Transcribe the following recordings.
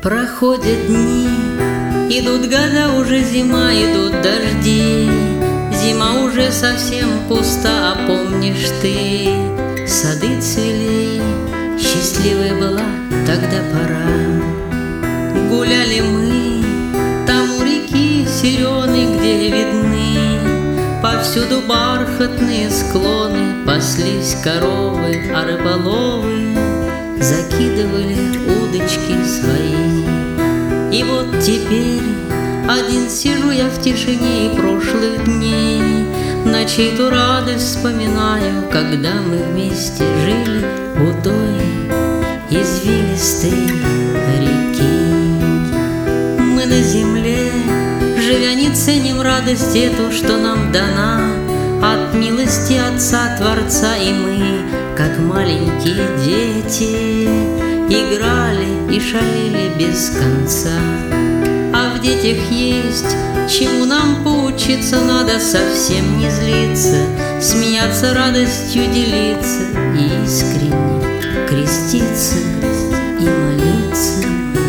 Проходят дни, идут года, уже зима, идут дожди. Зима уже совсем пуста, а помнишь ты, сады цвели, счастливой была тогда пора. Гуляли мы там у реки Серены, где видны повсюду бархатные склоны. Паслись коровы, а рыболовы закидывали удочки свои. И вот теперь один сижу я в тишине и прошлых дней, на чью-то радость вспоминаю, когда мы вместе жили у той извилистой реки. Мы на земле, живя, не ценим радость эту, что нам дана от милости Отца Творца. И мы, как маленькие дети, играли и шалили без конца. А в детях есть, чему нам поучиться, надо совсем не злиться, смеяться, радостью делиться и искренне креститься и молиться.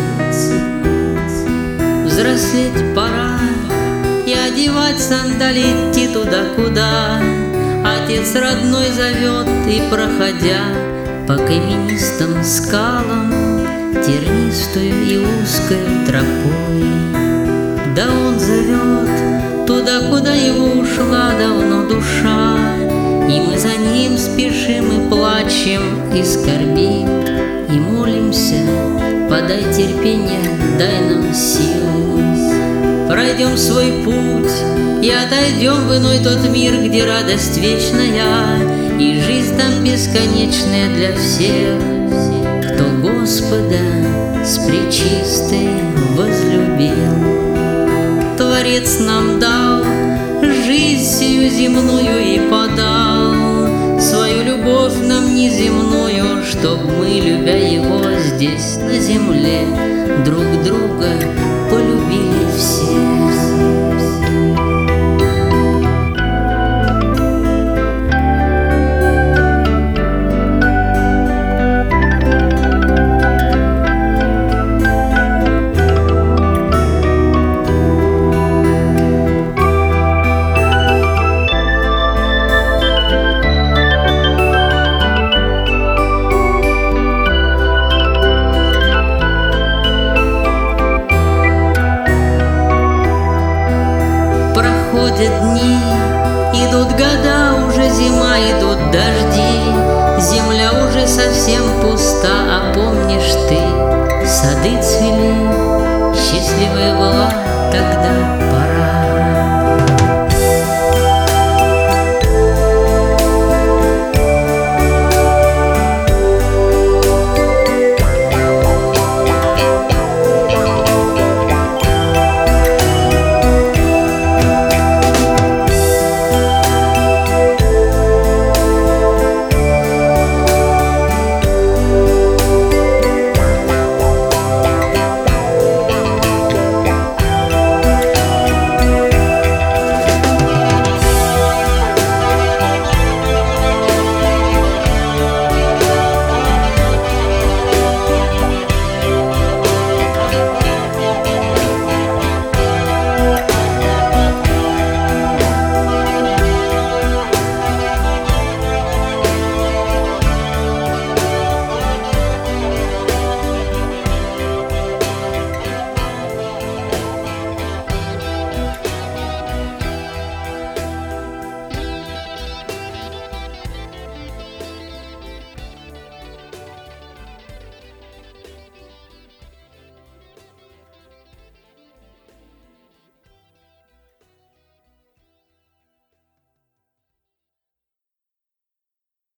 Взрослеть пора и одевать сандали, идти туда, куда Отец родной зовет, и проходя по каменистым скалам, тернистую и узкою тропой, да Он зовет туда, куда его ушла давно душа. И мы за Ним спешим и плачем, и скорбим, и молимся: подай терпение, дай нам силу. Пройдем свой путь и отойдем в иной тот мир, где радость вечная и жизнь там бесконечная для всех, кто Господа с пречистой возлюбил. Творец нам дал жизнь сию земную и подал свою любовь нам неземную, чтоб мы, любя Его здесь на земле, друг друга полюбили все. Проходят дни, идут года, уже зима, идут дожди. Земля уже совсем пуста, а помнишь ты, сады цвели, счастливая была тогда пора.